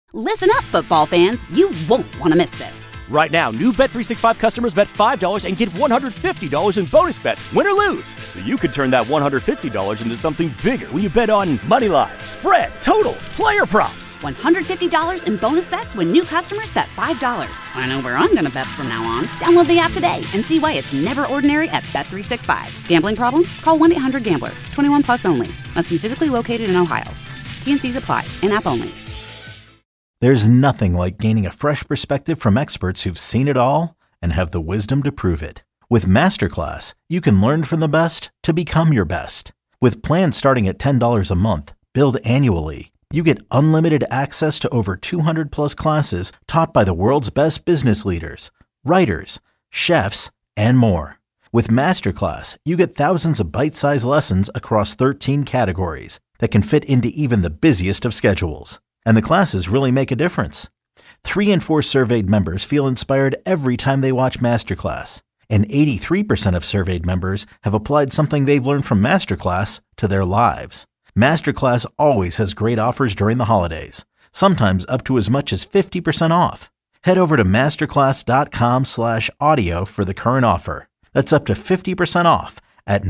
Listen up, football fans. You won't want to miss this. Right now, new Bet365 customers bet $5 and get $150 in bonus bets, win or lose. So you could turn that $150 into something bigger when you bet on money line, spread, totals, player props. $150 in bonus bets when new customers bet $5. I know where I'm going to bet from now on. Download the app today and see why it's never ordinary at Bet365. Gambling problem? Call 1-800-GAMBLER. 21 plus only. Must be physically located in Ohio. T&Cs apply. In-app only. There's nothing like gaining a fresh perspective from experts who've seen it all and have the wisdom to prove it. With Masterclass, you can learn from the best to become your best. With plans starting at $10 a month, billed annually, you get unlimited access to over 200 plus classes taught by the world's best business leaders, writers, chefs, and more. With Masterclass, you get thousands of bite-sized lessons across 13 categories that can fit into even the busiest of schedules. And the classes really make a difference. 3 in 4 surveyed members feel inspired every time they watch Masterclass. And 83% of surveyed members have applied something they've learned from Masterclass to their lives. Masterclass always has great offers during the holidays, sometimes up to as much as 50% off. Head over to masterclass.com/audio for the current offer. That's up to 50% off at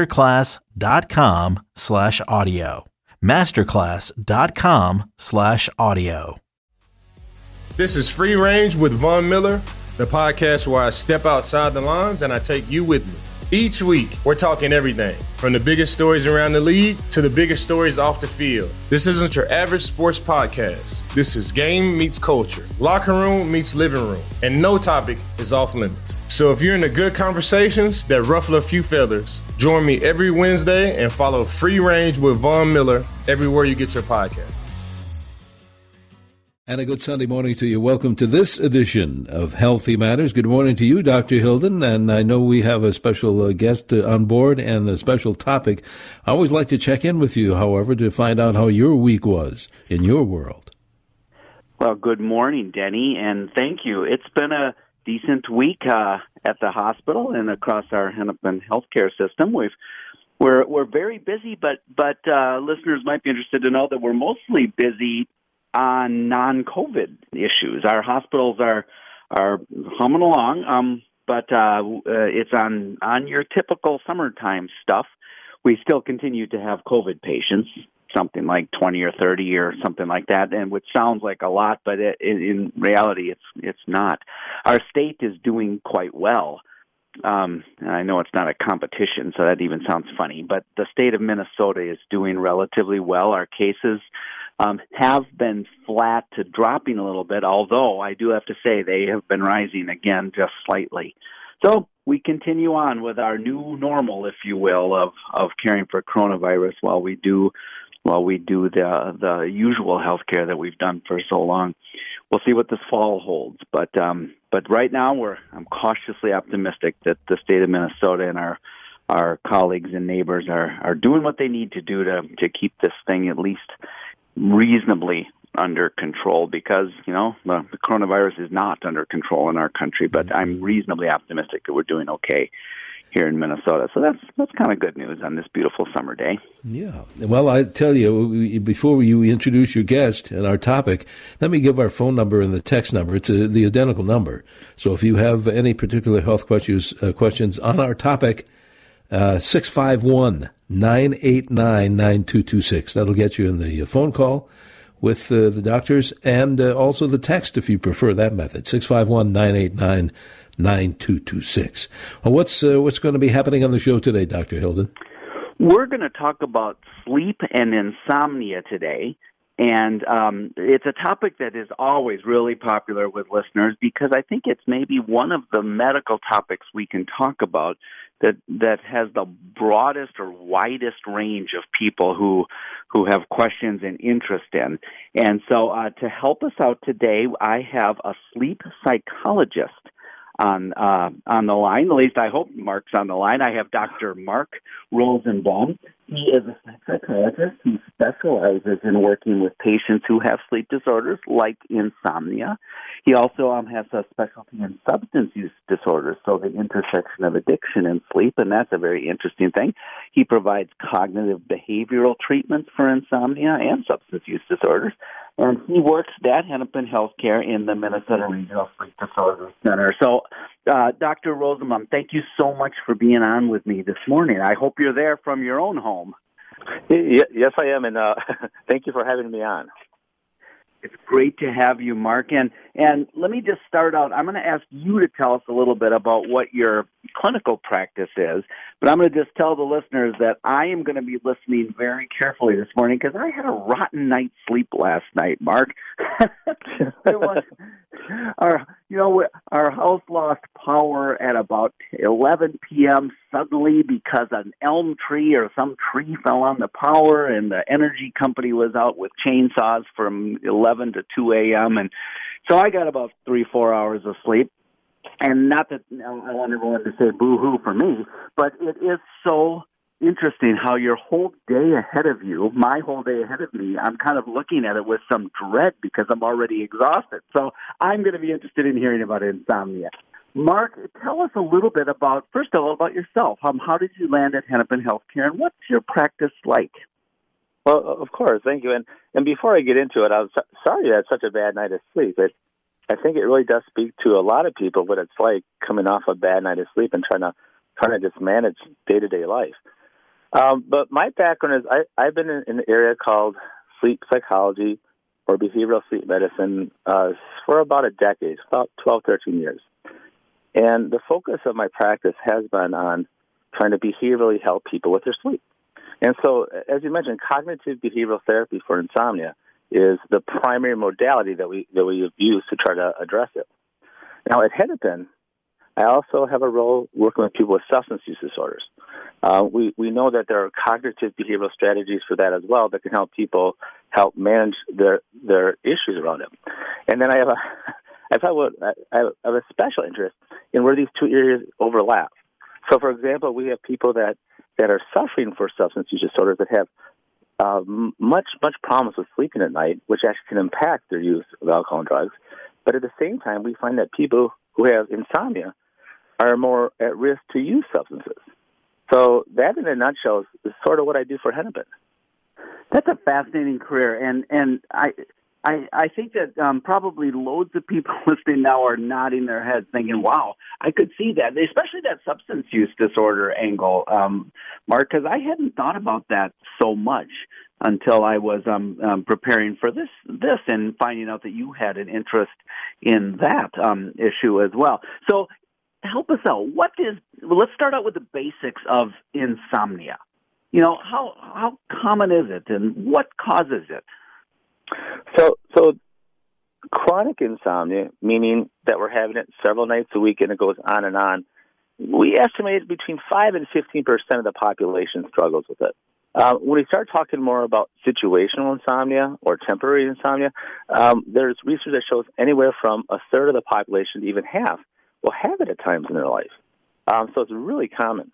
masterclass.com/audio. masterclass.com/audio. This is Free Range with Von Miller, the podcast where I step outside the lines and I take you with me. Each week, we're talking everything from the biggest stories around the league to the biggest stories off the field. This isn't your average sports podcast. This is game meets culture, locker room meets living room, and no topic is off limits. So if you're into good conversations that ruffle a few feathers, join me every Wednesday and follow Free Range with Von Miller everywhere you get your podcast. And a good Sunday morning to you. Welcome to this edition of Healthy Matters. Good morning to you, Dr. Hilden. And I know we have a special guest on board and a special topic. I always like to check in with you, however, to find out how your week was in your world. Well, good morning, Denny, and thank you. It's been a decent week at the hospital and across our Hennepin healthcare system. We're very busy, but listeners might be interested to know that we're mostly busy on non-COVID issues. Our hospitals are humming along, but it's on your typical summertime stuff. We still continue to have COVID patients, something like 20 or 30 or something like that, and which sounds like a lot, but in reality, it's not. Our state is doing quite well. And I know it's not a competition, so that even sounds funny, but the state of Minnesota is doing relatively well. Our cases have been flat to dropping a little bit, although I do have to say they have been rising again just slightly. So we continue on with our new normal, if you will, of caring for coronavirus while we do the usual healthcare that we've done for so long. We'll see what this fall holds, but right now I'm cautiously optimistic that the state of Minnesota and our colleagues and neighbors are doing what they need to do to keep this thing at least reasonably under control, because the coronavirus is not under control in our country, but I'm reasonably optimistic that we're doing okay here in Minnesota. So that's kind of good news on this beautiful summer day. Yeah. Well, I tell you, before you introduce your guest and our topic, let me give our phone number and the text number. It's the identical number. So if you have any particular health questions on our topic, 651-989-9226. That'll get you in the phone call with the doctors, and also the text if you prefer that method, 651-989-9226. Well, what's going to be happening on the show today, Dr. Hilden? We're going to talk about sleep and insomnia today. And it's a topic that is always really popular with listeners because I think it's maybe one of the medical topics we can talk about that has the broadest or widest range of people who have questions and interest in. And so to help us out today, I have a sleep psychologist on the line. At least I hope Mark's on the line. I have Dr. Mark Rosenbaum. He is a psychologist who specializes in working with patients who have sleep disorders like insomnia. He also has a specialty in substance use disorders, so the intersection of addiction and sleep, and that's a very interesting thing. He provides cognitive behavioral treatments for insomnia and substance use disorders. and he works at Hennepin Healthcare in the Minnesota Regional Sleep Disorders Center. So, Dr. Rosenbaum, thank you so much for being on with me this morning. I hope you're there from your own home. Yes, I am, and thank you for having me on. It's great to have you, Mark. And let me just start out. I'm going to ask you to tell us a little bit about what your clinical practice is, but I'm going to just tell the listeners that I am going to be listening very carefully this morning because I had a rotten night's sleep last night, Mark. Our house lost power at about 11 p.m. suddenly because an elm tree or some tree fell on the power, and the energy company was out with chainsaws from 11 to 2 a.m. And so I got about 3-4 hours of sleep. And not that I want everyone to say boo-hoo for me, but it is so interesting how your whole day ahead of you, my whole day ahead of me, I'm kind of looking at it with some dread because I'm already exhausted. So I'm going to be interested in hearing about insomnia. Mark, tell us a little bit about, first of all, about yourself. How did you land at Hennepin Healthcare, and what's your practice like? Well, of course, thank you. And before I get into it, I was sorry you had such a bad night of sleep. I think it really does speak to a lot of people what it's like coming off a bad night of sleep and trying to just manage day-to-day life. But my background is I've been in an area called sleep psychology or behavioral sleep medicine for about a decade, about 12, 13 years. And the focus of my practice has been on trying to behaviorally help people with their sleep. And so, as you mentioned, cognitive behavioral therapy for insomnia is the primary modality that we have used to try to address it. Now, at Hennepin, I also have a role working with people with substance use disorders. We know that there are cognitive behavioral strategies for that as well that can help people help manage their issues around it. And then I have a special interest in where these two areas overlap. So, for example, we have people that are suffering for substance use disorders that have much problems with sleeping at night, which actually can impact their use of alcohol and drugs. But at the same time, we find that people who have insomnia are more at risk to use substances. So that, in a nutshell, is sort of what I do for Hennepin. That's a fascinating career, and I think that probably loads of people listening now are nodding their heads thinking, wow, I could see that, especially that substance use disorder angle, Mark, because I hadn't thought about that so much until I was preparing for this and finding out that you had an interest in that issue as well. So help us out. Let's start out with the basics of insomnia. How common is it, and what causes it? So chronic insomnia, meaning that we're having it several nights a week and it goes on and on, we estimate between 5 and 15% of the population struggles with it. When we start talking more about situational insomnia or temporary insomnia, there's research that shows anywhere from a third of the population to even half will have it at times in their life. So it's really common.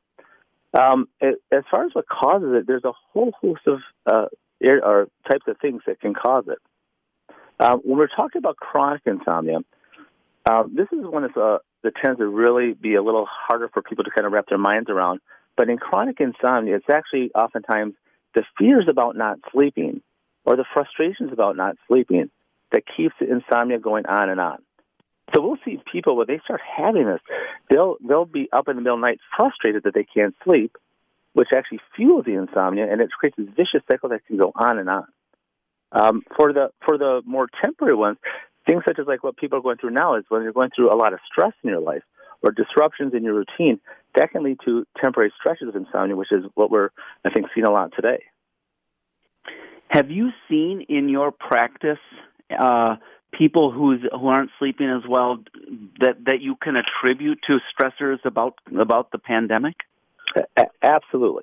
As far as what causes it, there's a whole host of or types of things that can cause it. When we're talking about chronic insomnia, this is one that tends to really be a little harder for people to kind of wrap their minds around. But in chronic insomnia, it's actually oftentimes the fears about not sleeping or the frustrations about not sleeping that keeps the insomnia going on and on. So we'll see people when they start having this, they'll be up in the middle of the night frustrated that they can't sleep, which actually fuels the insomnia, and it creates this vicious cycle that can go on and on. For the more temporary ones, things such as like what people are going through now is when you're going through a lot of stress in your life or disruptions in your routine, that can lead to temporary stretches of insomnia, which is what we're, I think, seeing a lot today. Have you seen in your practice people who aren't sleeping as well that you can attribute to stressors about the pandemic? Absolutely.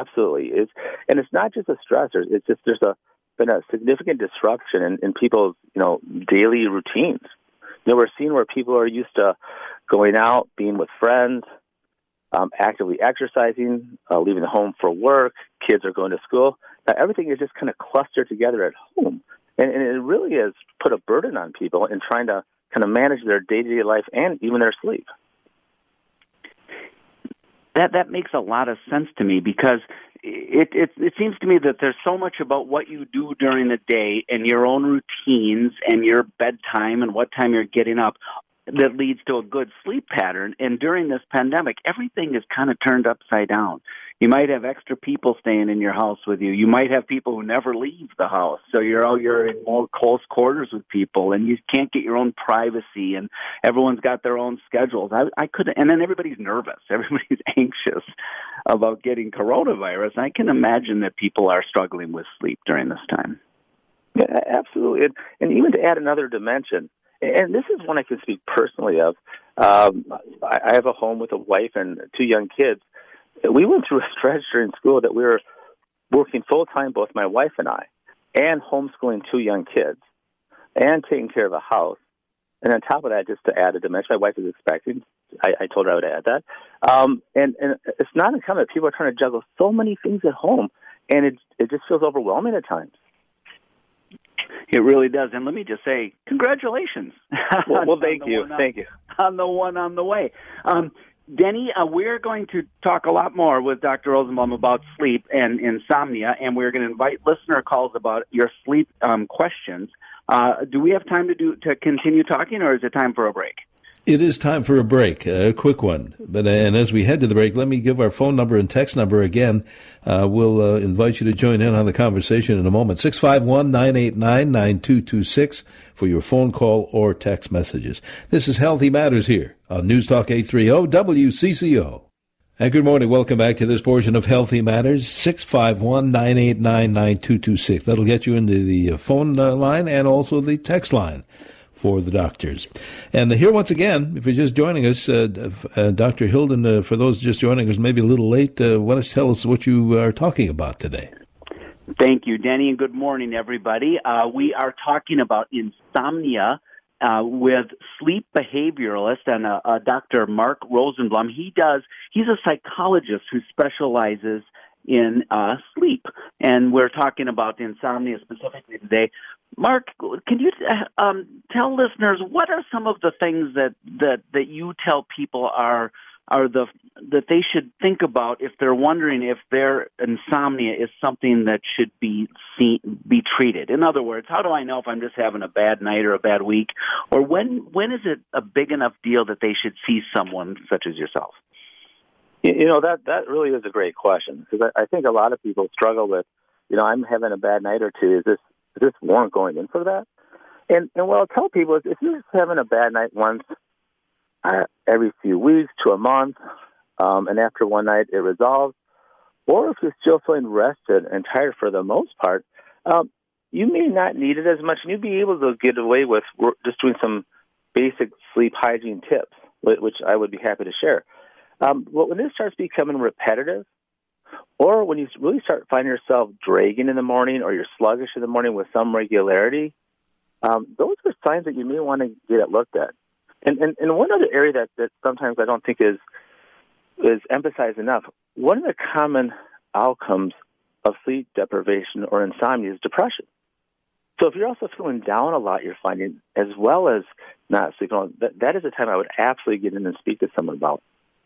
It's not just a stressor. It's just been a significant disruption in people's daily routines. We're seeing where people are used to going out, being with friends, actively exercising, leaving the home for work. Kids are going to school. Everything is just kind of clustered together at home. And it really has put a burden on people in trying to kind of manage their day-to-day life and even their sleep. That makes a lot of sense to me because it seems to me that there's so much about what you do during the day and your own routines and your bedtime and what time you're getting up that leads to a good sleep pattern. And during this pandemic, everything is kind of turned upside down. You might have extra people staying in your house with you. You might have people who never leave the house. So you're in more close quarters with people, and you can't get your own privacy, and everyone's got their own schedules. I couldn't, and then everybody's nervous. Everybody's anxious about getting coronavirus. I can imagine that people are struggling with sleep during this time. Yeah, absolutely. And even to add another dimension, and this is one I can speak personally of. I have a home with a wife and 2 young kids. We went through a stretch during school that we were working full-time, both my wife and I, and homeschooling 2 young kids, and taking care of a house. And on top of that, just to add a dimension, my wife is expecting. I told her I would add that. And it's not uncommon that people are trying to juggle so many things at home, and it just feels overwhelming at times. It really does. And let me just say, congratulations. Well, thank you. Thank you. On the one on the way. Denny, we're going to talk a lot more with Dr. Rosenblum about sleep and insomnia, and we're going to invite listener calls about your sleep questions. Do we have time to continue talking, or is it time for a break? It is time for a break, a quick one. And as we head to the break, let me give our phone number and text number again. We'll invite you to join in on the conversation in a moment. 651-989-9226 for your phone call or text messages. This is Healthy Matters here on News Talk 830 WCCO. And good morning. Welcome back to this portion of Healthy Matters, 651-989-9226. That'll get you into the phone line and also the text line for the doctors. And here once again, if you're just joining us, Dr. Hilden, for those just joining us maybe a little late, why don't you tell us what you are talking about today? Thank you, Denny, and good morning, everybody. We are talking about insomnia with sleep behavioralist and Dr. Mark Rosenblum. He's a psychologist who specializes in sleep, and we're talking about insomnia specifically today. Mark, can you tell listeners what are some of the things that you tell people are that they should think about if they're wondering if their insomnia is something that should be treated? In other words, how do I know if I'm just having a bad night or a bad week, or when is it a big enough deal that they should see someone such as yourself? You know, that really is a great question, because I think a lot of people struggle with, I'm having a bad night or two. Is this warrant going in for that? And what I'll tell people is, if you're just having a bad night once every few weeks to a month, and after one night it resolves, or if you're still feeling rested and tired for the most part, you may not need it as much, and you'll be able to get away with just doing some basic sleep hygiene tips, which I would be happy to share. But when this starts becoming repetitive, or when you really start finding yourself dragging in the morning, or you're sluggish in the morning with some regularity, those are signs that you may want to get it looked at. And one other area that sometimes I don't think is emphasized enough, one of the common outcomes of sleep deprivation or insomnia is depression. So if you're also feeling down a lot, you're finding, as well as not sleeping, that is a time I would absolutely get in and speak to someone about.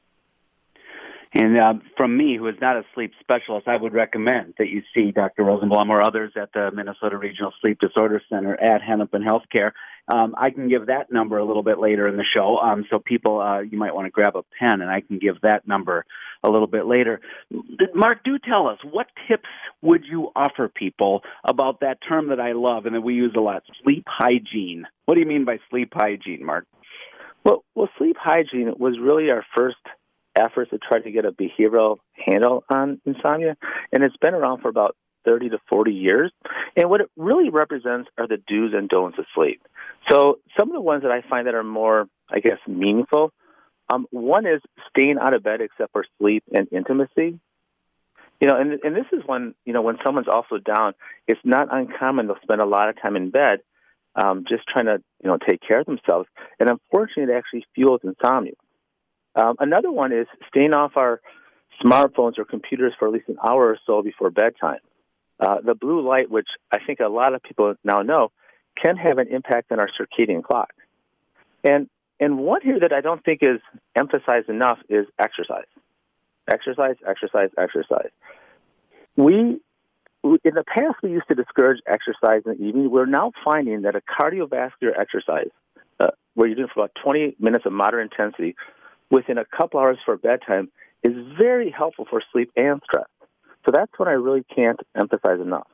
And from me, who is not a sleep specialist, I would recommend that you see Dr. Rosenblum or others at the Minnesota Regional Sleep Disorder Center at Hennepin Healthcare. I can give that number a little bit later in the show, so people, you might want to grab a pen, and I can give that number a little bit later. Mark, do tell us, what tips would you offer people about that term that I love and that we use a lot, sleep hygiene? What do you mean by sleep hygiene, Mark? Well, sleep hygiene was really our first efforts to try to get a behavioral handle on insomnia, and it's been around for about 30 to 40 years. And what it really represents are the do's and don'ts of sleep. So some of the ones that I find that are more, I guess, meaningful, one is staying out of bed except for sleep and intimacy. And this is when someone's also down, it's not uncommon they'll spend a lot of time in bed just trying to, take care of themselves. And unfortunately, it actually fuels insomnia. Another one is staying off our smartphones or computers for at least an hour or so before bedtime. The blue light, which I think a lot of people now know, can have an impact on our circadian clock. And one here that I don't think is emphasized enough is exercise. Exercise. in the past, we used to discourage exercise in the evening. We're now finding that a cardiovascular exercise, where you're doing for about 20 minutes of moderate intensity, within a couple hours for bedtime, is very helpful for sleep and stress. So that's what I really can't emphasize enough.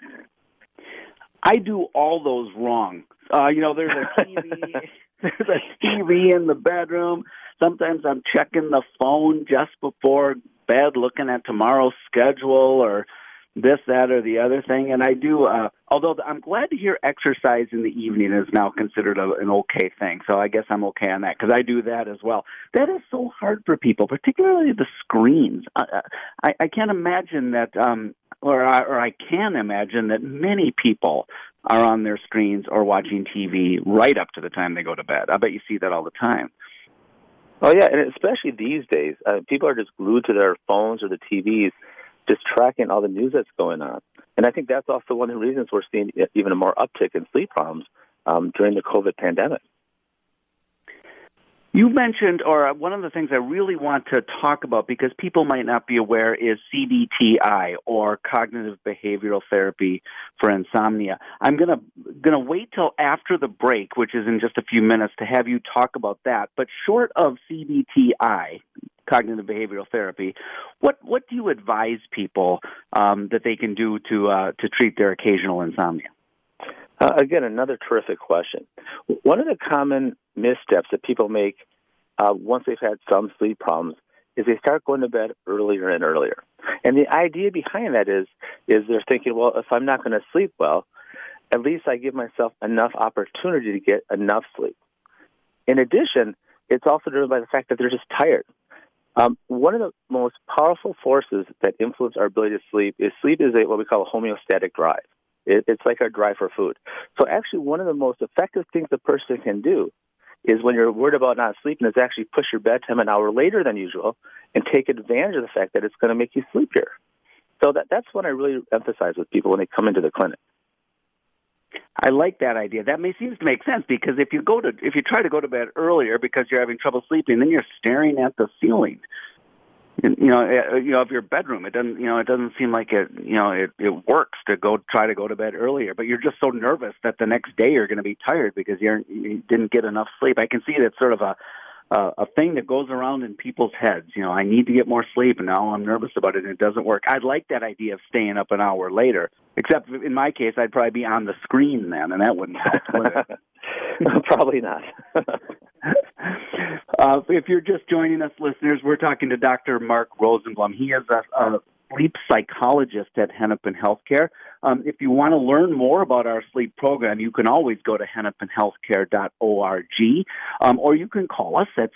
I do all those wrong. There's a TV. There's a TV in the bedroom. Sometimes I'm checking the phone just before bed, looking at tomorrow's schedule or this, that, or the other thing. And I do, although I'm glad to hear exercise in the evening is now considered an okay thing. So I guess I'm okay on that because I do that as well. That is so hard for people, particularly the screens. I can't imagine that, or I can imagine that many people are on their screens or watching TV right up to the time they go to bed. I bet you see that all the time. Oh, yeah, and especially these days, people are just glued to their phones or the TVs, just tracking all the news that's going on. And I think that's also one of the reasons we're seeing even a more uptick in sleep problems during the COVID pandemic. You mentioned, or one of the things I really want to talk about, because people might not be aware, is CBTI, or cognitive behavioral therapy for insomnia. I'm gonna wait till after the break, which is in just a few minutes, to have you talk about that. But short of CBTI, cognitive behavioral therapy, what do you advise people that they can do to treat their occasional insomnia? Again, another terrific question. One of the common missteps that people make once they've had some sleep problems is they start going to bed earlier and earlier. And the idea behind that is they're thinking, well, if I'm not going to sleep well, at least I give myself enough opportunity to get enough sleep. In addition, it's also driven by the fact that they're just tired. One of the most powerful forces that influence our ability to sleep is what we call a homeostatic drive. It's like our drive for food. So actually one of the most effective things a person can do is when you're worried about not sleeping is actually push your bedtime an hour later than usual and take advantage of the fact that it's going to make you sleepier. So that's what I really emphasize with people when they come into the clinic. I like that idea. That seems to make sense because if you try to go to bed earlier because you're having trouble sleeping, then you're staring at the ceiling. Of your bedroom. It doesn't seem like it works to try to go to bed earlier, but you're just so nervous that the next day you're going to be tired because you didn't get enough sleep. I can see that's sort of a thing that goes around in people's heads. I need to get more sleep, and now I'm nervous about it, and it doesn't work. I'd like that idea of staying up an hour later, except in my case, I'd probably be on the screen then, and that wouldn't help, would it? Probably not. If you're just joining us, listeners, we're talking to Dr. Mark Rosenblum. He is a sleep psychologist at Hennepin Healthcare. If you want to learn more about our sleep program, you can always go to hennepinhealthcare.org, or you can call us at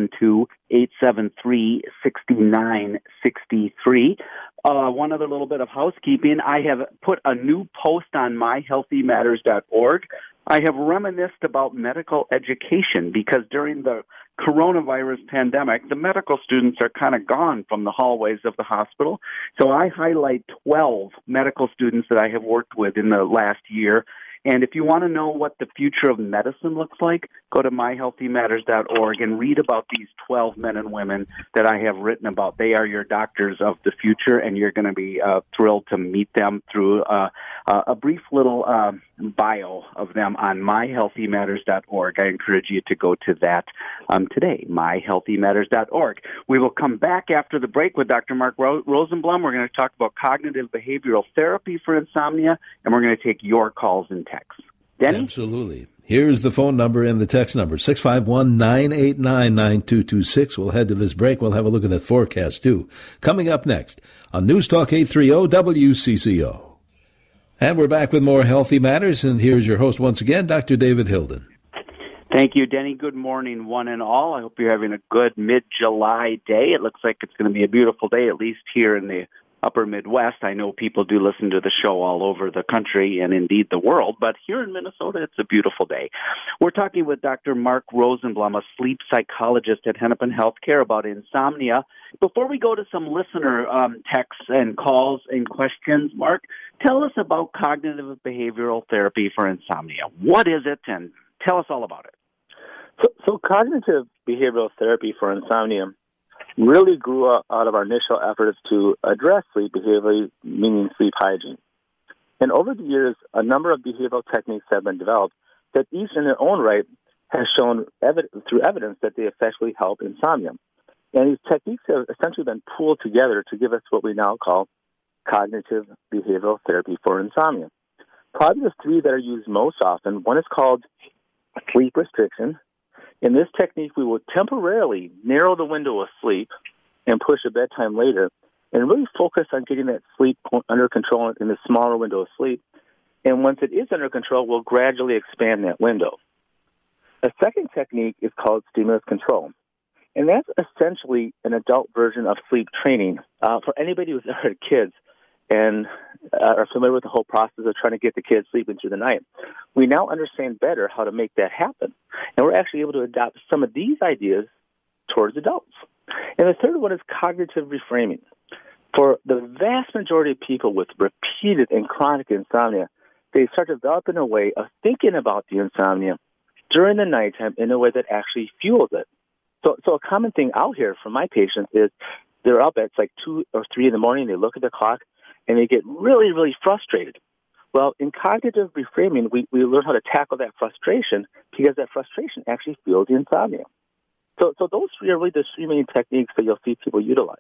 612-873-6963. One other little bit of housekeeping. I have put a new post on myhealthymatters.org. I have reminisced about medical education because during the coronavirus pandemic, the medical students are kind of gone from the hallways of the hospital. So I highlight 12 medical students that I have worked with in the last year. And if you want to know what the future of medicine looks like, go to myhealthymatters.org and read about these 12 men and women that I have written about. They are your doctors of the future, and you're going to be thrilled to meet them through a brief little bio of them on myhealthymatters.org. I encourage you to go to that today, myhealthymatters.org. We will come back after the break with Dr. Mark Rosenblum. We're going to talk about cognitive behavioral therapy for insomnia, and we're going to take your calls and texts. Denny? Absolutely. Here's the phone number and the text number, 651-989-9226. We'll head to this break. We'll have a look at that forecast, too. Coming up next on News Talk 830 WCCO. And we're back with more Healthy Matters, and here's your host once again, Dr. David Hilden. Thank you, Denny. Good morning, one and all. I hope you're having a good mid-July day. It looks like it's going to be a beautiful day, at least here in the upper Midwest. I know people do listen to the show all over the country and indeed the world, but here in Minnesota, it's a beautiful day. We're talking with Dr. Mark Rosenblum, a sleep psychologist at Hennepin Healthcare, about insomnia. Before we go to some listener texts and calls and questions, Mark, tell us about cognitive behavioral therapy for insomnia. What is it, and tell us all about it. So cognitive behavioral therapy for insomnia really grew out of our initial efforts to address sleep behavior, meaning sleep hygiene. And over the years, a number of behavioral techniques have been developed that each in their own right has shown through evidence that they effectively help insomnia. And these techniques have essentially been pooled together to give us what we now call cognitive behavioral therapy for insomnia. Probably the three that are used most often, one is called sleep restriction. In this technique, we will temporarily narrow the window of sleep and push a bedtime later and really focus on getting that sleep under control in the smaller window of sleep. And once it is under control, we'll gradually expand that window. A second technique is called stimulus control. And that's essentially an adult version of sleep training. For anybody who's ever had kids and are familiar with the whole process of trying to get the kids sleeping through the night, we now understand better how to make that happen. And we're actually able to adopt some of these ideas towards adults. And the third one is cognitive reframing. For the vast majority of people with repeated and chronic insomnia, they start developing a way of thinking about the insomnia during the nighttime in a way that actually fuels it. So a common thing I'll hear from my patients is they're up at like 2 or 3 in the morning, they look at the clock, and they get really, really frustrated. Well, in cognitive reframing, we learn how to tackle that frustration because that frustration actually fuels the insomnia. So those three are really the three main techniques that you'll see people utilize.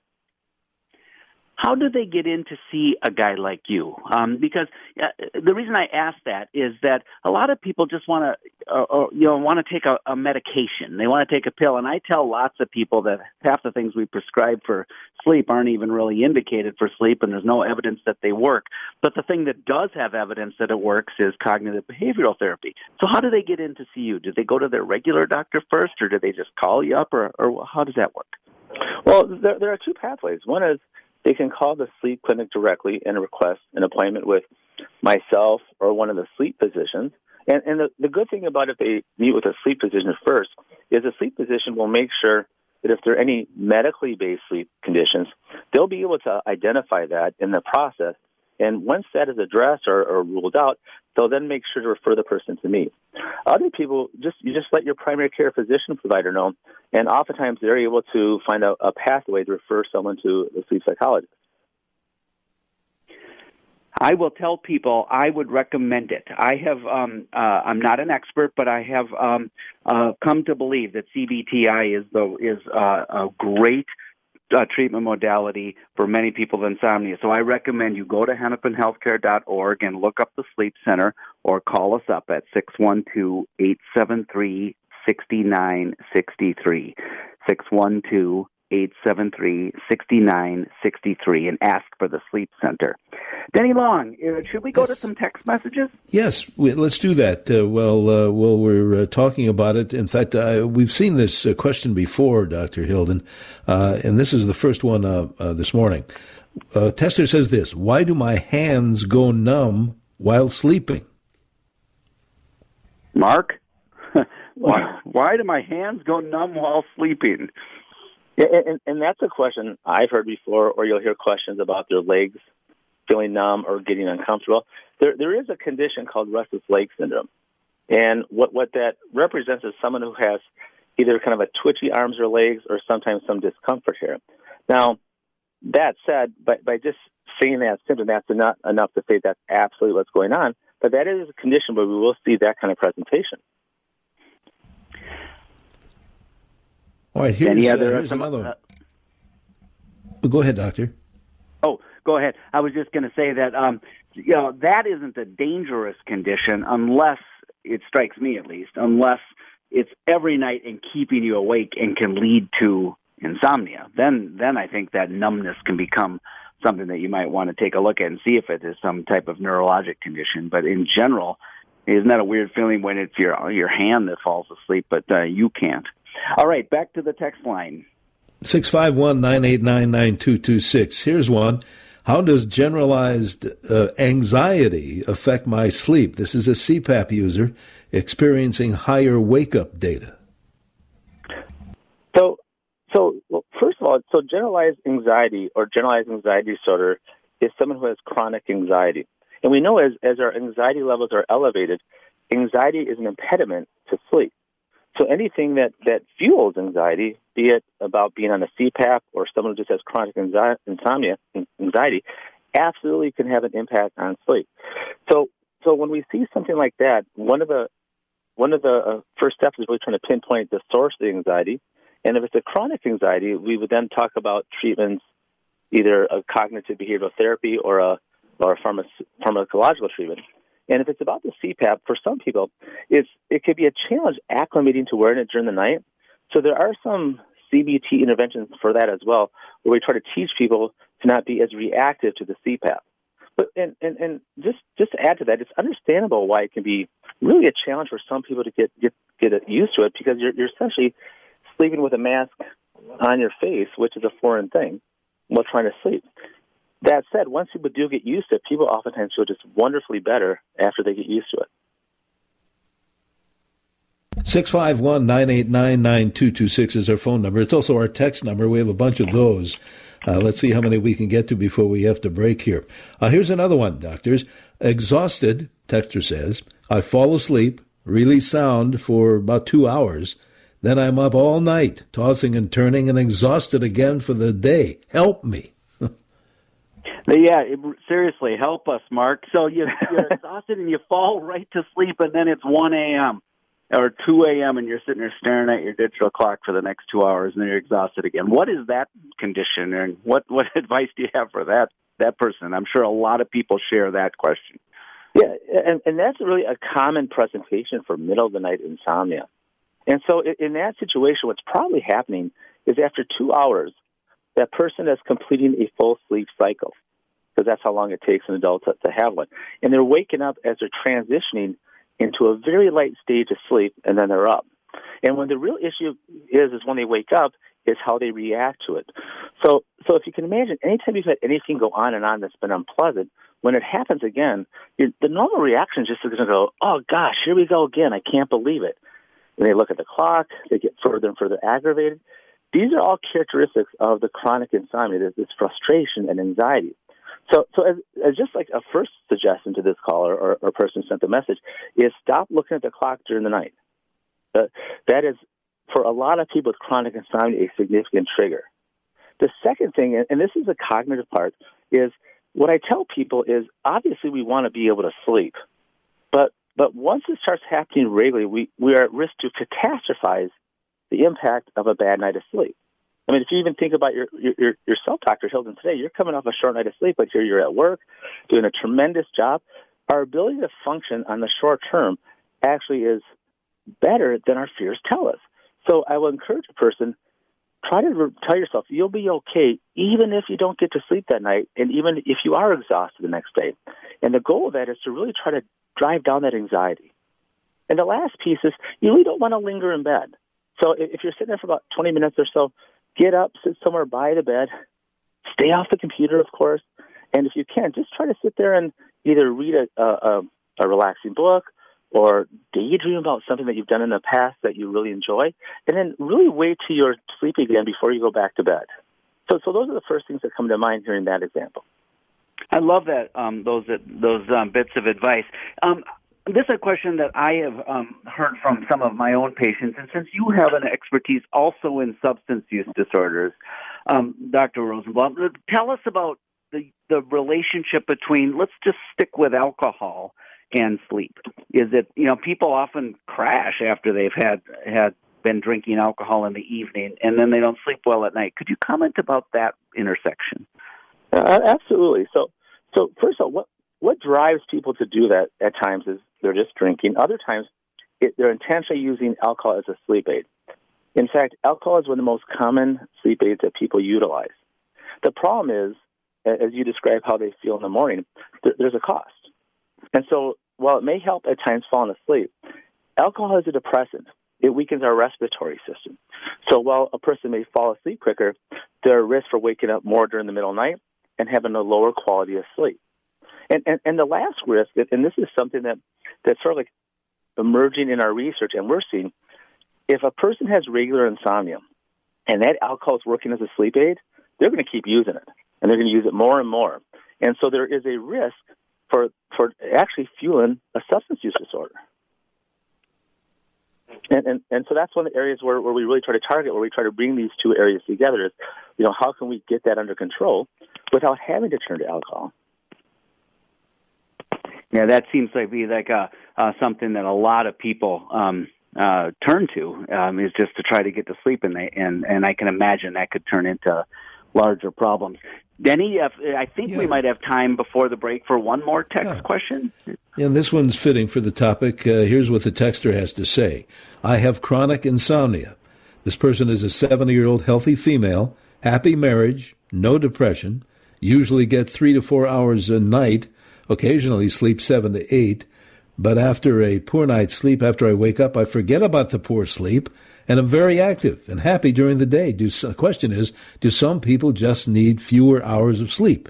How do they get in to see a guy like you? Because the reason I ask that is that a lot of people just want to take a medication. They want to take a pill, and I tell lots of people that half the things we prescribe for sleep aren't even really indicated for sleep, and there's no evidence that they work. But the thing that does have evidence that it works is cognitive behavioral therapy. So how do they get in to see you? Do they go to their regular doctor first, or do they just call you up, or how does that work? Well, there are two pathways. One is they can call the sleep clinic directly and request an appointment with myself or one of the sleep physicians. And the good thing about if they meet with a sleep physician first is the sleep physician will make sure that if there are any medically based sleep conditions, they'll be able to identify that in the process. And once that is addressed or ruled out, they'll then make sure to refer the person to me. Other people, you just let your primary care physician provider know, and oftentimes they're able to find a pathway to refer someone to a sleep psychologist. I will tell people I would recommend it. I have, I'm not an expert, but I have come to believe that CBTI is a great treatment modality for many people with insomnia. So I recommend you go to hennepinhealthcare.org and look up the Sleep Center or call us up at 612-873-6963. 612-873-6963 and ask for the Sleep Center. Denny Long, should we go to some text messages? Yes, let's do that. While we're talking about it. In fact, we've seen this question before, Dr. Hilden, and this is the first one this morning. Tester says this: why do my hands go numb while sleeping? Mark? Why do my hands go numb while sleeping? Yeah, and that's a question I've heard before, or you'll hear questions about their legs feeling numb or getting uncomfortable. There is a condition called restless leg syndrome. And what that represents is someone who has either kind of a twitchy arms or legs or sometimes some discomfort here. Now, that said, by just saying that symptom, that's not enough to say that's absolutely what's going on. But that is a condition where we will see that kind of presentation. All right, here's another one. Go ahead, Doctor. Oh, go ahead. I was just going to say that, that isn't a dangerous condition unless, it strikes me at least, unless it's every night and keeping you awake and can lead to insomnia. Then I think that numbness can become something that you might want to take a look at and see if it is some type of neurologic condition. But in general, isn't that a weird feeling when it's your hand that falls asleep, but you can't? All right, back to the text line. 651-989-9226. Here's one. How does generalized anxiety affect my sleep? This is a CPAP user experiencing higher wake-up data. So first of all, generalized anxiety or generalized anxiety disorder is someone who has chronic anxiety. And we know as our anxiety levels are elevated, anxiety is an impediment to sleep. So anything that fuels anxiety, be it about being on a CPAP or someone who just has chronic anxiety, absolutely can have an impact on sleep. So when we see something like that, one of the first steps is really trying to pinpoint the source of the anxiety. And if it's a chronic anxiety, we would then talk about treatments, either a cognitive behavioral therapy or a pharmacological treatment. And if it's about the CPAP, for some people, it could be a challenge acclimating to wearing it during the night. So there are some CBT interventions for that as well, where we try to teach people to not be as reactive to the CPAP. But and just to add to that, it's understandable why it can be really a challenge for some people to get used to it, because you're essentially sleeping with a mask on your face, which is a foreign thing, while trying to sleep. That said, once people do get used to it, people oftentimes feel just wonderfully better after they get used to it. 651-989-9226 is our phone number. It's also our text number. We have a bunch of those. Let's see how many we can get to before we have to break here. Here's another one, doctors. Exhausted, texter says, I fall asleep, really sound for about 2 hours. Then I'm up all night, tossing and turning, and exhausted again for the day. Help me. Yeah, seriously, help us, Mark. So you're exhausted and you fall right to sleep, and then it's 1 a.m. or 2 a.m. and you're sitting there staring at your digital clock for the next 2 hours, and then you're exhausted again. What is that condition, and what advice do you have for that person? I'm sure a lot of people share that question. Yeah, and that's really a common presentation for middle-of-the-night insomnia. And so in that situation, what's probably happening is after 2 hours, that person is completing a full sleep cycle, because that's how long it takes an adult to have one. And they're waking up as they're transitioning into a very light stage of sleep, and then they're up. And when the real issue is when they wake up, is how they react to it. So if you can imagine, anytime you've had anything go on and on that's been unpleasant, when it happens again, the normal reaction is just going to go, oh, gosh, here we go again. I can't believe it. And they look at the clock. They get further and further aggravated. These are all characteristics of the chronic insomnia. There's this frustration and anxiety. So as just like a first suggestion to this caller or person who sent the message, is stop looking at the clock during the night. That is, for a lot of people with chronic insomnia, a significant trigger. The second thing, and this is the cognitive part, is what I tell people is obviously we want to be able to sleep. But once it starts happening regularly, we are at risk to catastrophize the impact of a bad night of sleep. I mean, if you even think about yourself, Dr. Hilden, today, you're coming off a short night of sleep, but here you're at work, doing a tremendous job. Our ability to function on the short term actually is better than our fears tell us. So I will encourage a person, try to tell yourself you'll be okay even if you don't get to sleep that night, and even if you are exhausted the next day. And the goal of that is to really try to drive down that anxiety. And the last piece is you really don't want to linger in bed. So if you're sitting there for about 20 minutes or so, get up, sit somewhere by the bed, stay off the computer, of course, and if you can, just try to sit there and either read a relaxing book or daydream about something that you've done in the past that you really enjoy, and then really wait till you're sleeping again before you go back to bed. So those are the first things that come to mind hearing that example. I love that those bits of advice. This is a question that I have heard from some of my own patients, and since you have an expertise also in substance use disorders, Dr. Rosenblatt, tell us about the relationship between, let's just stick with alcohol and sleep. Is it, people often crash after they've had been drinking alcohol in the evening, and then they don't sleep well at night. Could you comment about that intersection? Absolutely. So first of all, what drives people to do that at times is they're just drinking. Other times, they're intentionally using alcohol as a sleep aid. In fact, alcohol is one of the most common sleep aids that people utilize. The problem is, as you describe how they feel in the morning, there's a cost. And so while it may help at times falling asleep, alcohol is a depressant. It weakens our respiratory system. So while a person may fall asleep quicker, they're at risk for waking up more during the middle of the night and having a lower quality of sleep. And the last risk, and this is something that's sort of like emerging in our research, and we're seeing, if a person has regular insomnia and that alcohol is working as a sleep aid, they're going to keep using it, and they're going to use it more and more. And so there is a risk for actually fueling a substance use disorder. And so that's one of the areas where we really try to target, where we try to bring these two areas together is, how can we get that under control without having to turn to alcohol? Yeah, that seems to be like something that a lot of people turn to is just to try to get to sleep, and I can imagine that could turn into larger problems. Denny, I think we might have time before the break for one more text question. Yeah, and this one's fitting for the topic. Here's what the texter has to say. I have chronic insomnia. This person is a 70-year-old healthy female, happy marriage, no depression, usually get 3 to 4 hours a night, occasionally sleep 7 to 8, but after a poor night's sleep, after I wake up, I forget about the poor sleep, and I'm very active and happy during the day. The question is, do some people just need fewer hours of sleep?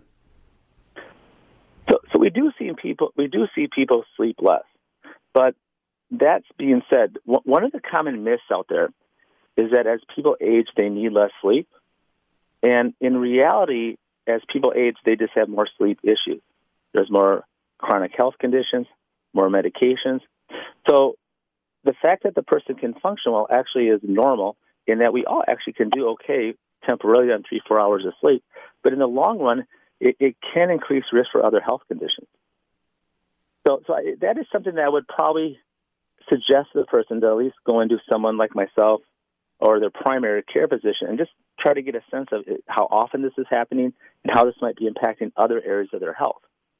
So we do see people sleep less. But that's being said, one of the common myths out there is that as people age, they need less sleep. And in reality, as people age, they just have more sleep issues. There's more chronic health conditions, more medications. So the fact that the person can function well actually is normal, in that we all actually can do okay temporarily on 3-4 hours of sleep. But in the long run, it can increase risk for other health conditions. So that is something that I would probably suggest to the person to at least go into someone like myself or their primary care physician and just try to get a sense of how often this is happening and how this might be impacting other areas of their health.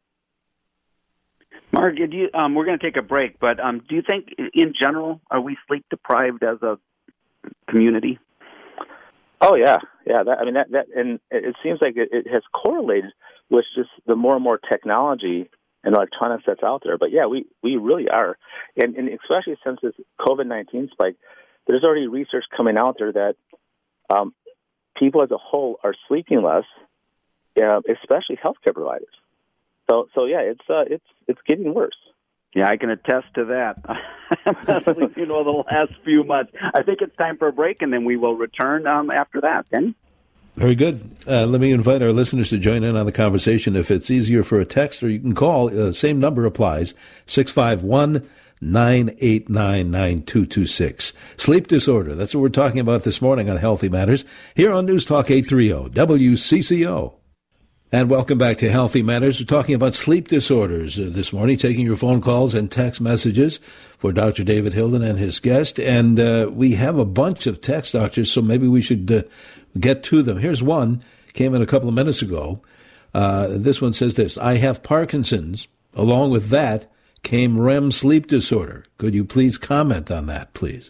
Mark, we're going to take a break, but do you think, in general, are we sleep deprived as a community? Oh yeah. And it seems like it has correlated with just the more and more technology and electronics that's out there. But yeah, we really are, and especially since this COVID-19 spike, there's already research coming out there that people as a whole are sleeping less, especially healthcare providers. So yeah, it's getting worse. Yeah, I can attest to that. The last few months. I think it's time for a break, and then we will return after that. Denny? Very good. Let me invite our listeners to join in on the conversation. If it's easier for a text, or you can call, same number applies, 651-989-9226. Sleep disorder, that's what we're talking about this morning on Healthy Matters, here on News Talk 830 WCCO. And welcome back to Healthy Matters. We're talking about sleep disorders this morning, taking your phone calls and text messages for Dr. David Hilden and his guest. And we have a bunch of text, doctors, so maybe we should get to them. Here's one, came in a couple of minutes ago. This one says this: I have Parkinson's. Along with that came REM sleep disorder. Could you please comment on that, please?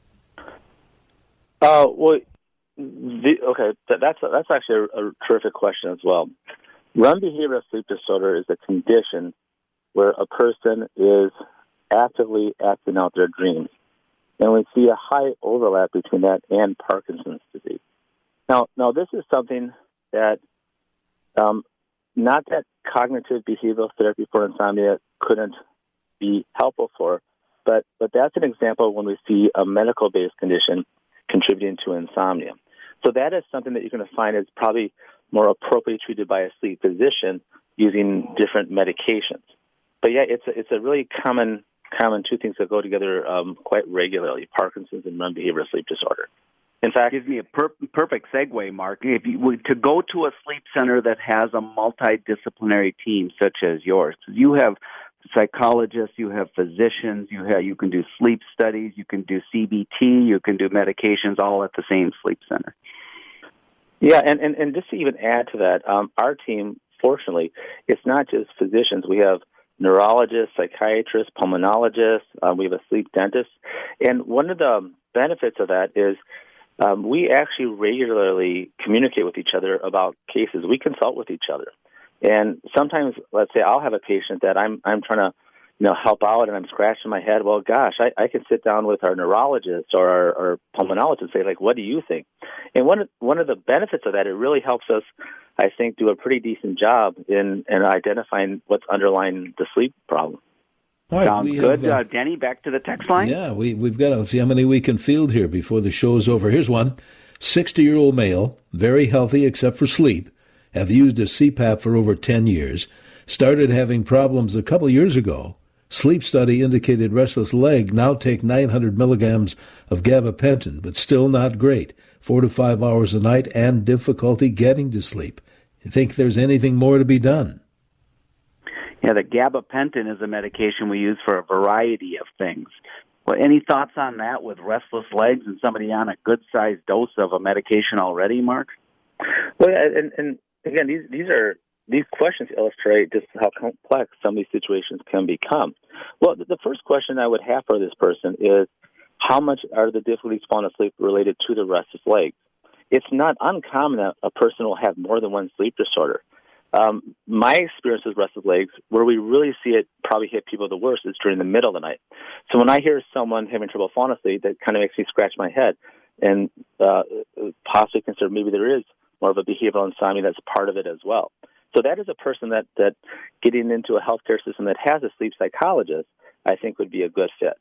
That's actually a terrific question as well. REM behavioral sleep disorder is a condition where a person is actively acting out their dreams, and we see a high overlap between that and Parkinson's disease. Now this is something that not that cognitive behavioral therapy for insomnia couldn't be helpful for, but that's an example when we see a medical-based condition contributing to insomnia. So that is something that you're going to find is probably more appropriately treated by a sleep physician using different medications. But yeah, it's a really common two things that go together quite regularly: Parkinson's and REM behavioral sleep disorder. In fact, gives me a perfect segue, Mark. If you were to go to a sleep center that has a multidisciplinary team such as yours, you have psychologists, you have physicians, you can do sleep studies, you can do CBT, you can do medications, all at the same sleep center. Yeah, and just to even add to that, our team, fortunately, it's not just physicians. We have neurologists, psychiatrists, pulmonologists. We have a sleep dentist. And one of the benefits of that is we actually regularly communicate with each other about cases. We consult with each other. And sometimes, let's say I'll have a patient that I'm trying to help out, and I'm scratching my head. Well, gosh, I can sit down with our neurologist or our pulmonologist and say, like, what do you think? And one of the benefits of that, it really helps us, I think, do a pretty decent job in identifying what's underlying the sleep problem. All right, sounds good. Denny, back to the text line. Yeah, we've got to see how many we can field here before the show's over. Here's one. 60-year-old male, very healthy except for sleep, have used a CPAP for over 10 years, started having problems a couple of years ago, Sleep study indicated restless leg. Now take 900 milligrams of gabapentin, but still not great. 4 to 5 hours a night and difficulty getting to sleep. You think there's anything more to be done? Yeah, the gabapentin is a medication we use for a variety of things. Well, any thoughts on that with restless legs and somebody on a good-sized dose of a medication already, Mark? Well, and again, these questions illustrate just how complex some of these situations can become. Well, the first question I would have for this person is, how much are the difficulties falling asleep related to the restless legs? It's not uncommon that a person will have more than one sleep disorder. My experience with restless legs, where we really see it probably hit people the worst, is during the middle of the night. So when I hear someone having trouble falling asleep, that kind of makes me scratch my head and possibly consider maybe there is more of a behavioral insomnia that's part of it as well. So that is a person that getting into a healthcare system that has a sleep psychologist, I think would be a good fit.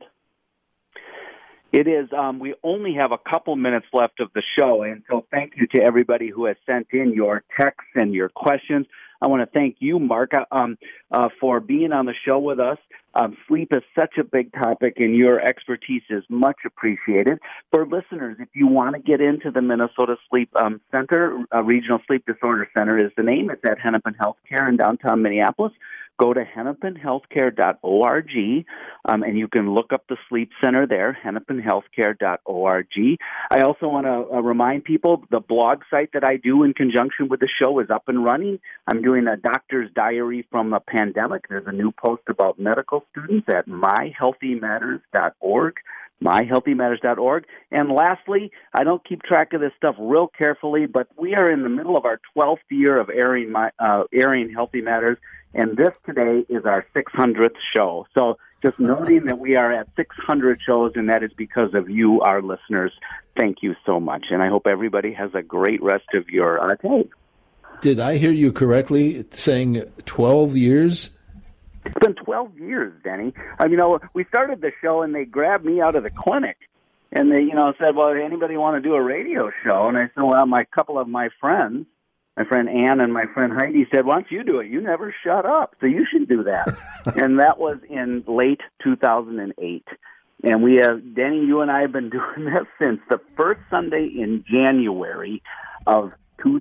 It is. We only have a couple minutes left of the show, and so thank you to everybody who has sent in your texts and your questions. I want to thank you, Mark, for being on the show with us. Sleep is such a big topic, and your expertise is much appreciated. For listeners, if you want to get into the Minnesota Sleep Center, Regional Sleep Disorder Center is the name. It's at Hennepin Healthcare in downtown Minneapolis. Go to hennepinhealthcare.org, and you can look up the Sleep Center there, hennepinhealthcare.org. I also want to remind people the blog site that I do in conjunction with the show is up and running. I'm doing a doctor's diary from a pandemic. There's a new post about medical students at myhealthymatters.org. myhealthymatters.org. And lastly, I don't keep track of this stuff real carefully, but we are in the middle of our 12th year of airing Healthy Matters, and this today is our 600th show. So just noting that we are at 600 shows, and that is because of you, our listeners. Thank you so much, and I hope everybody has a great rest of your day. Did I hear you correctly saying 12 years? It's been 12 years, Denny. We started the show, and they grabbed me out of the clinic, and they, said, well, anybody want to do a radio show? And I said, well, my couple of my friends, my friend Ann and my friend Heidi said, why don't you do it? You never shut up, so you should do that. And that was in late 2008. And we have, Denny, you and I have been doing this since the first Sunday in January of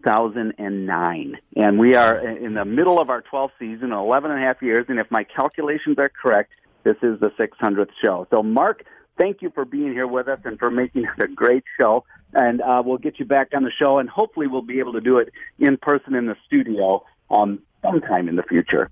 2009. And we are in the middle of our 12th season, 11 and a half years. And if my calculations are correct, this is the 600th show. So, Mark, thank you for being here with us and for making it a great show. And we'll get you back on the show, and hopefully we'll be able to do it in person in the studio sometime in the future.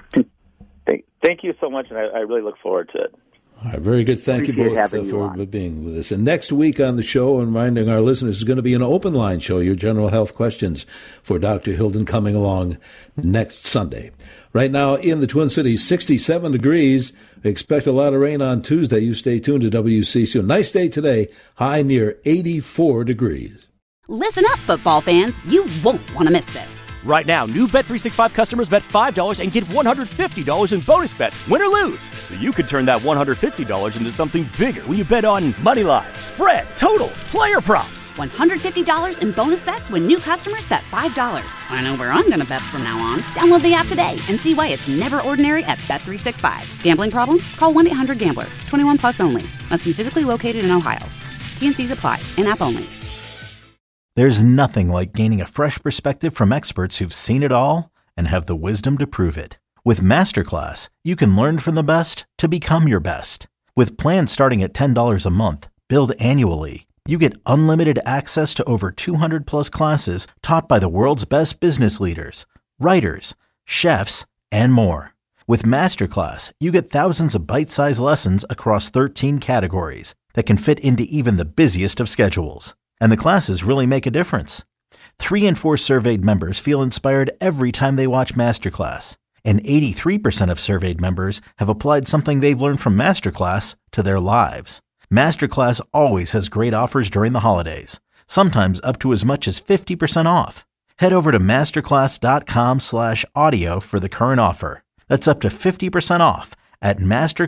Thank you so much, and I really look forward to it. All right, very good. Thank you both for being with us. And next week on the show, reminding our listeners, is going to be an open line show, your general health questions for Dr. Hilden coming along next Sunday. Right now in the Twin Cities, 67 degrees. Expect a lot of rain on Tuesday. You stay tuned to WCCO. Nice day today, high near 84 degrees. Listen up, football fans. You won't want to miss this. Right now, new Bet365 customers bet $5 and get $150 in bonus bets, win or lose. So you could turn that $150 into something bigger when you bet on moneyline, spread, totals, player props. $150 in bonus bets when new customers bet $5. I know where I'm going to bet from now on. Download the app today and see why it's never ordinary at Bet365. Gambling problem? Call 1-800-GAMBLER. 21 plus only. Must be physically located in Ohio. T&Cs apply. In-app only. There's nothing like gaining a fresh perspective from experts who've seen it all and have the wisdom to prove it. With Masterclass, you can learn from the best to become your best. With plans starting at $10 a month, billed annually, you get unlimited access to over 200 plus classes taught by the world's best business leaders, writers, chefs, and more. With Masterclass, you get thousands of bite-sized lessons across 13 categories that can fit into even the busiest of schedules. And the classes really make a difference. 3 in 4 surveyed members feel inspired every time they watch Masterclass. And 83% of surveyed members have applied something they've learned from Masterclass to their lives. Masterclass always has great offers during the holidays, sometimes up to as much as 50% off. Head over to masterclass.com/audio for the current offer. That's up to 50% off at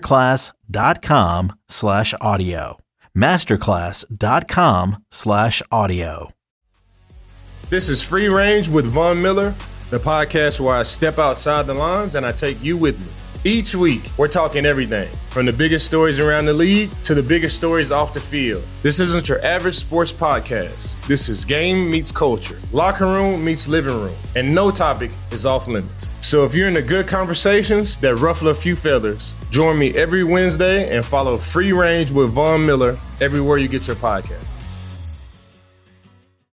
masterclass.com/audio. masterclass.com/audio. This is Free Range with Von Miller, the podcast where I step outside the lines and I take you with me. Each week, we're talking everything from the biggest stories around the league to the biggest stories off the field. This isn't your average sports podcast. This is game meets culture, locker room meets living room, and no topic is off limits. So if you're into good conversations that ruffle a few feathers, join me every Wednesday and follow Free Range with Von Miller everywhere you get your podcast.